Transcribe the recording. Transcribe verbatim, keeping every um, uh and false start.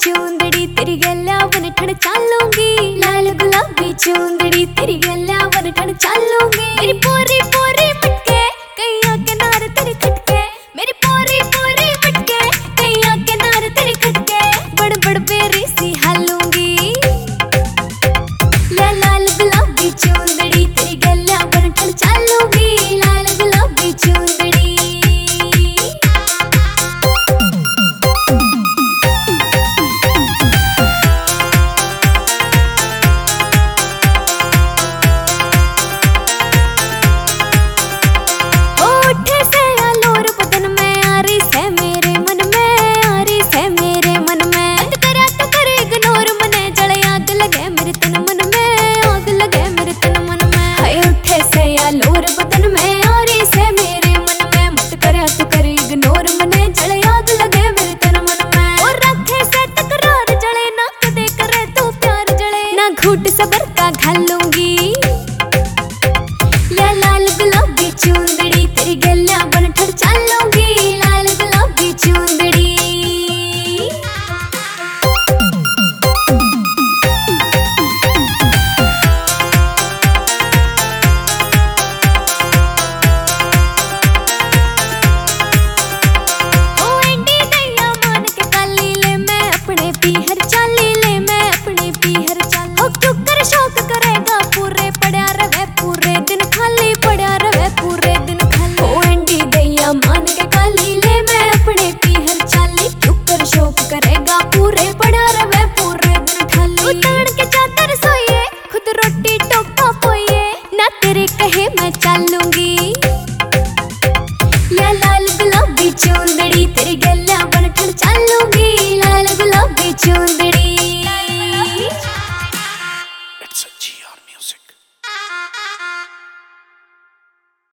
चूंदड़ी तेरी गल्ला बन ठण चालूंगी, लाल गुलाबी चूंदड़ी तेरी गल्ला बन ठण चालूंगी। मेरी पूरी पूरी मटके कैया के नार तेरे खटके, मेरी पूरी पूरी मटके कैया के नार तेरे खटके, बड़ बड़ बेरी सी हालूंगी। ला लाल गुलाबी चूंदड़ी तेरी गल्ला बन ठण चालूंगी, लाल गुलाबी चूंदड़ी। लोर बदन में आरी से मेरे मन में, मत करे तू करे इग्नोर मने जले आग लगे मेरे तन मन में। और रखे से तकरार जले ना कदे करे तू प्यार जले, ना घूट सबर का घालूंगी। या लाल गुलाबी चूंदड़ी तेरी गल्ला बन ठड़ चालूंगी, लाल गुलाबी चूंदड़ी। शौक करेगा पूरे पड़ा रहे पूरे दिन खाली पड़ा रहे पूरे दिन खाली। ओ एंडी दैया मान के काली ले मैं अपने पीहर चाली, चुकर शौक करेगा पूरे पड़ा रहे पूरे दिन खाली। उतार के चादर सोइए खुद रोटी टोका पोइए, ना तेरे कहे मैं चालूंगी। या लाल गुलाबी चूंदड़ी तेरी गल्ला बन ठड़ चालूंगी, लाल गुलाबी चूंदड़ी।